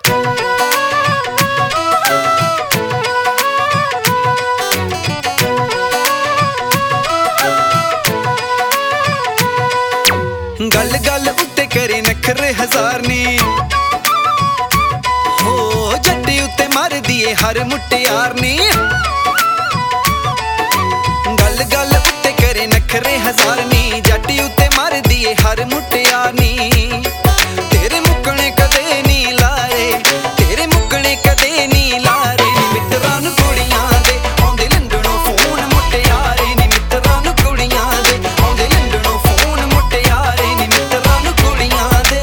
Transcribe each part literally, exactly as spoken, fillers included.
गल गल उत्ते करे नखरे हजार नी हो जट्टी उत्ते मार दिए हर मुटियार नी। गल गल उत्ते करे नखरे हजार नी जट्टी उत्ते मार दिए हर मुटियार नी। तेरे मुकने कदे नी लारे तेरे मुकने कदे नी लारे नी मित्तरां नूं कुड़ियां दे आउंदे लंडनों फोन मुटियारे नी मित्तरां नूं कुड़ियां दे आउंदे लंडनों फोन मुटियारे नी मित्तरां नूं कुड़ियां दे।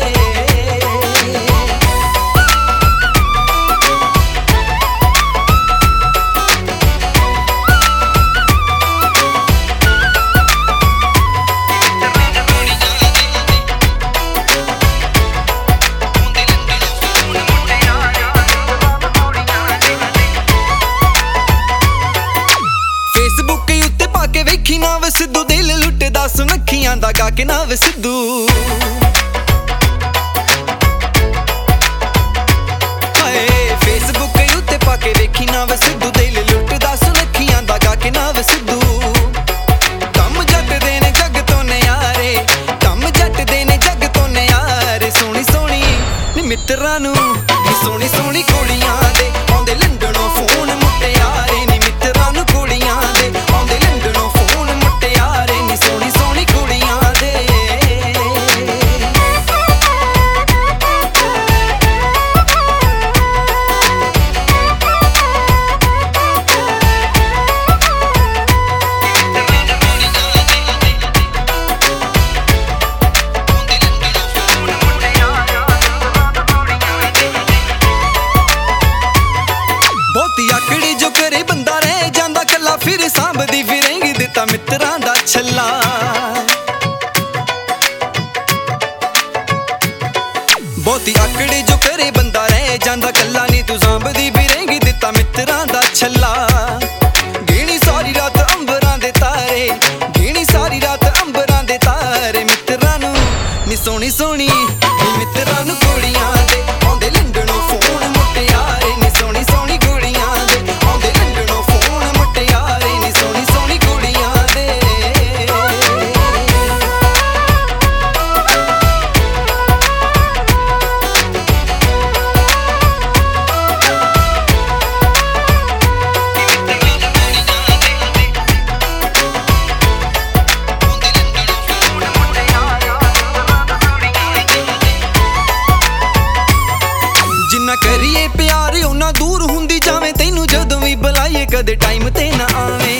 वेखी ना वे सिद्धू दिल लुटदा सुनखियां दा गा के ना वे सिद्धू। हाय फेसबुक उत्ते पाके वेखी ना वे सिद्धू दिल लुटदा सुनखियां दा गा के ना वे सिद्धू। कम जट दे ने जग तो नयारे कम जट दे ने जग तो नयारे सोहनी सोहनी नी मित्तरां नूं नी सोहनी सोहनी कुड़ियां दे आउंदे लंडनों फोन मुटियारे नी मित्तरां नूं कुड़ियां दे आउंदे लंडनों फोन मुटियारे नी सोहनी सोहनी कुड़ियां दे। बहुती आकड़ी जो करे बंदा रह जांदा कल्ला फिर सांभदी फिरेंगी दिता मित्तरां दा छल्ला। बहुती आकड़ी जो करे बंदा रह जांदा कल्ला नी तू सांभदी फिरेंगी दिता मित्तरां दा छल्ला। गिणी सारी रात अंबरां दे तारे गिणी सारी रात अंबरां दे तारे मित्तरां नूं नी सोहनी सोहनी नी मित्तरां नूं कुड़ियां दे आउंदे लंडनों फोन मुटियारे नी सोहनी सोहनी कुड़ियां दे आउंदे लंडनों फोन मुटियारे नी सोहनी सोहनी कुड़ियां दे। जिन्ना करिए प्यार उन्ना दूर हुंदी जावे तैनू जदों भी बुलाइए कदे टाइम ते ना आवे।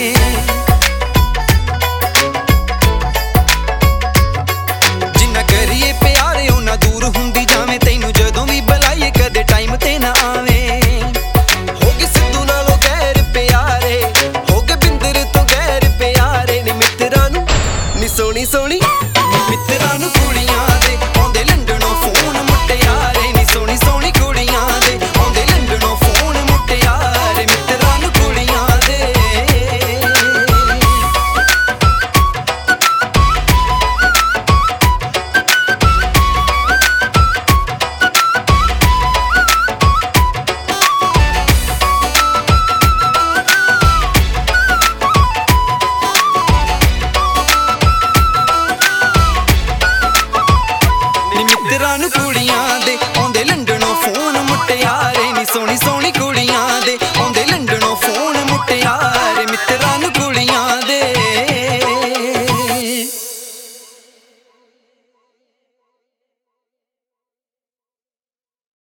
जिन्ना करिए प्यार उन्ना दूर हुंदी जावे तैनू जदों भी बुलाइए कदे टाइम ते ना आवे। होगे सिद्धू नालों गैर प्यारे होगे बिंदर तो गैर प्यारे नी मित्तरां नूं नी सोहनी सोहनी मित्तरां नूं कुड़ियां दे आउंदे लंडनों फोन मुटियारे नी सोहनी सोहनी कुड़ियां दे आउंदे लंडनों फोन मुटियारे मित्तरां नूं कुड़ियां दे। नी मित्तरां नूं कुड़ियां दे आउंदे लंडनों फोन मुटियारे नी सोहनी सोहनी